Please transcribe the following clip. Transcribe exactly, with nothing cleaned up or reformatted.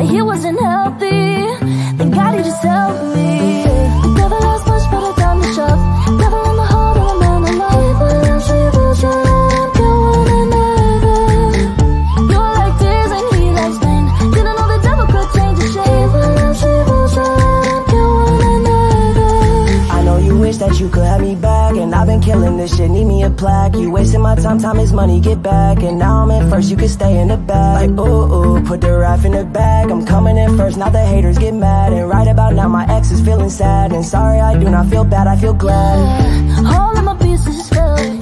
he wasn't healthy. Thank God he just helped me. Never lost much, but I done the shove. Never in the heart of a man I love. Even if she was right, get one another. You're like tears and he likes pain. Didn't know the devil could change his shape. Even if she was right, get one another. I know you wish that you could have me back, and I've been killing this shit, need me a plaque. You wasting my time, time is money, get back. And now I'm in first, you can stay in the back. Like ooh, ooh, put the rap in the bag. I'm coming in first, now the haters get mad. And right about now my ex is feeling sad. And sorry, I do not feel bad, I feel glad. All of my pieces fell.